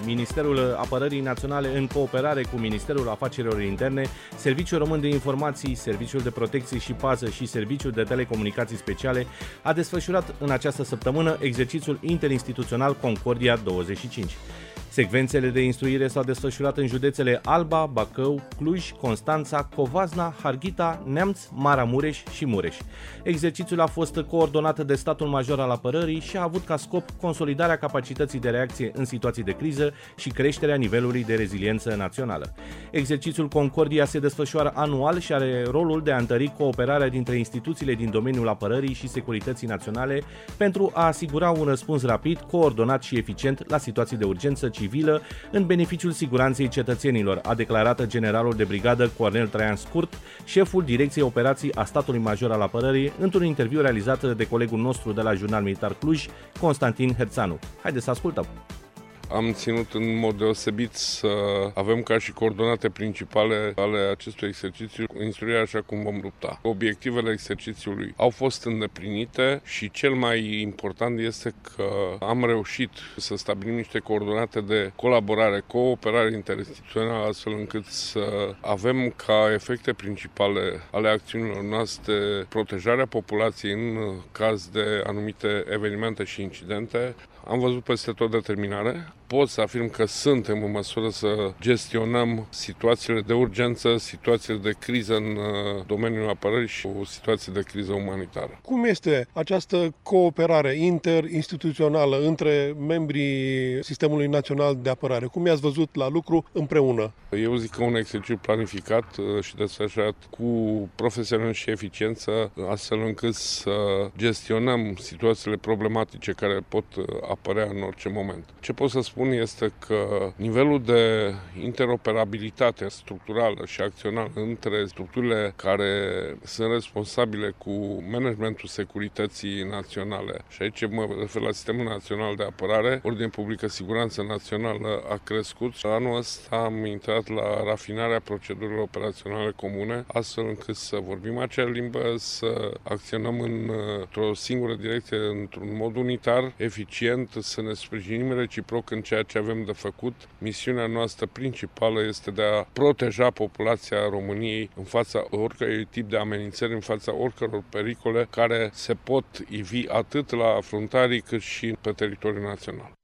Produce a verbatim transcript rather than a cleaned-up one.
Ministerul Apărării Naționale, în cooperare cu Ministerul Afacerilor Interne, Serviciul Român de Informații, Serviciul de Protecție și Pază și Serviciul de Telecomunicații Speciale, a desfășurat în această săptămână exercițiul interinstituțional Concordia douăzeci și cinci. Secvențele de instruire s-au desfășurat în județele Alba, Bacău, Cluj, Constanța, Covasna, Harghita, Neamț, Maramureș și Mureș. Exercițiul a fost coordonat de Statul Major al Apărării și a avut ca scop consolidarea capacității de reacție în situații de criză și creșterea nivelului de reziliență națională. Exercițiul Concordia se desfășoară anual și are rolul de a întări cooperarea dintre instituțiile din domeniul apărării și securității naționale pentru a asigura un răspuns rapid, coordonat și eficient la situații de urgență civilă în beneficiul siguranței cetățenilor, a declarat generalul de brigadă Cornel Traian Scurt, șeful Direcției Operații a Statului Major al Apărării, într-un interviu realizat de colegul nostru de la Jurnal Militar Cluj, Constantin Herțanu. Haideți să ascultăm! Am ținut în mod deosebit să avem ca și coordonate principale ale acestui exercițiu instruirea așa cum vom lupta. Obiectivele exercițiului au fost îndeplinite și cel mai important este că am reușit să stabilim niște coordonate de colaborare, cooperare interinstituțională, astfel încât să avem ca efecte principale ale acțiunilor noastre protejarea populației în caz de anumite evenimente și incidente. Am văzut peste tot determinare. Pot să afirm că suntem în măsură să gestionăm situațiile de urgență, situațiile de criză în domeniul apărării și o situație de criză umanitară. Cum este această cooperare interinstituțională între membrii Sistemului Național de Apărare? Cum i-ați văzut la lucru împreună? Eu zic că un exercițiu planificat și desfășurat cu profesionalism și eficiență, astfel încât să gestionăm situațiile problematice care pot apărea în orice moment. Ce pot să spun este că nivelul de interoperabilitate structurală și acțională între structurile care sunt responsabile cu managementul securității naționale, și aici mă refer la Sistemul Național de Apărare, Ordine Publică, Siguranță Națională, a crescut. Anul ăsta am intrat la rafinarea procedurilor operaționale comune, astfel încât să vorbim acea limbă, să acționăm într-o singură direcție, într-un mod unitar, eficient, să ne sprijinim reciproc în ceea ce avem de făcut. Misiunea noastră principală este de a proteja populația României în fața oricărui tip de amenințări, în fața oricăror pericole care se pot ivi atât la frontarii cât și pe teritoriul național.